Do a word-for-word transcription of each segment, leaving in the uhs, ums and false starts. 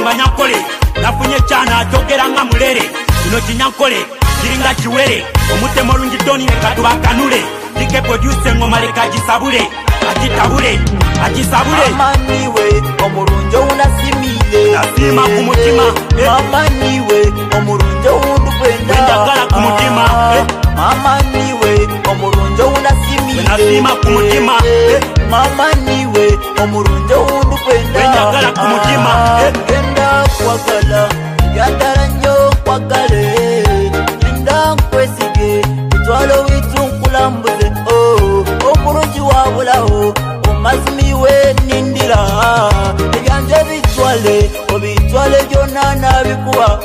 banyankole nafunye cyana atokera nga mulere kino kinyankole kiringa kiwere omutemo lungi doni ne katuba kanule dike produce ngoma leka gisabule agitabule agisabule mama niwe omurunjo unasimile nasima ku mutima mama niwe omurunjo undukwenda njagala ku mutima mama niwe omurunjo unasimile nasima ku mutima mama niwe omurunjo undukwenda njagala ku mutima genda kwagala yadara nnyo kwagale genda nkwesige bitwalo witunkulambuze omurungi wabulaho omazimiwe nindira ebyanje bitwale obitwale byonna nabikuba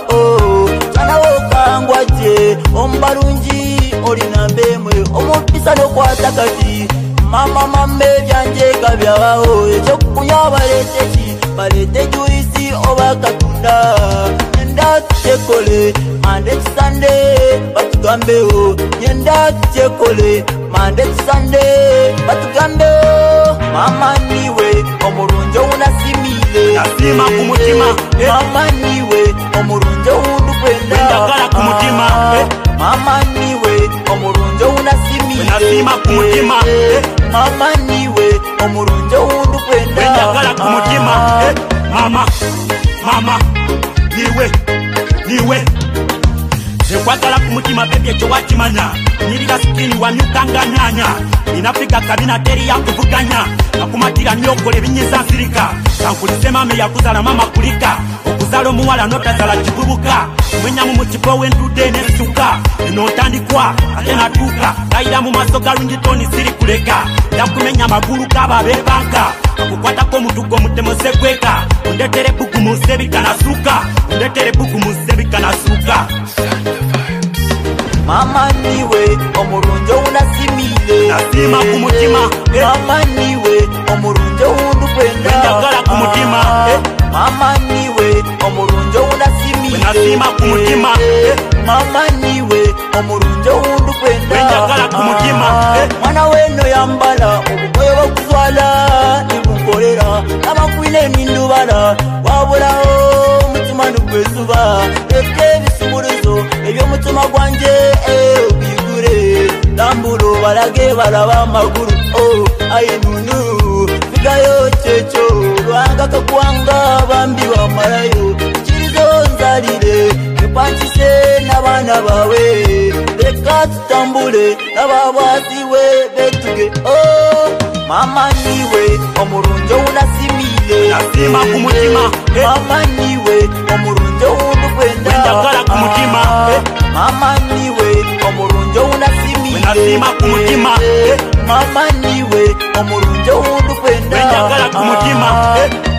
canawokangwaje ombalungi olinambemwe omupisa nokwata kati mama mama ebyanje kabyabaho ekyokukunywa baleteki balete juisi oba katunda nyenda tukyekole mande kisande batugambeho nyenda tukyekole mande kisande batugambeho mama niwe omurunjo unasimile nasima ku mutima mama niwe omurunjo undukwenda njagala ku mutima mama niwe omurunjo unasimile nasima ku mutima mama niwe omurunjo undukwenda njagala ku mutima mama mama niwe niwe zekwagala ku mutima bebye ekyo wakimanya nyirira sikini wamyukanga nyanya inafika kabina teri ya kuvuganya nakumatira nyokola ebinyiza nsirika kankulize mama yakuzala mama kulika okuzala omuwala notazala kivubuka mwenyamu mu kipo w'entude n'ensuka eno ntandikwa ate natuuka tayira mu maaso galungi toni siri kuleka yakumenya amagulu kaba bebanka akukwatako omutugo mutemo segweka ondetere bugu mu nsebika nasuka ondetere bugu mu nsebika nasuka mama niwe omurunjo unasimile nasima ku mutima mama niwe omurunjo undukwenda njagala ku mutima mama niwe omurunjo unasimile nasima ku mutima mama niwe omurunjo undukwenda njagala ku mutima mwana weno yambala obukoyo bokuzwala nibunkolera abakwine nindubala wabulaho mutima nugwezuba ebye bisumulizo ebyomutima gwanje obigure lambulo balage balaba amaguru ayinunu figayo kyekyo lwanga kakwanga bambi bamalayo kirizo nzalire epankise n'abaana bawe leka tutambule n'ababwasiwe betuge mama niwe omurunjo unasimile nasima ku mutima mama niwe omurunjo undukwenda njagala ku mutima mama niwe omurunjo unasimile nasima ku mutima mama niwe omurunjo undukwenda njagala ku mutima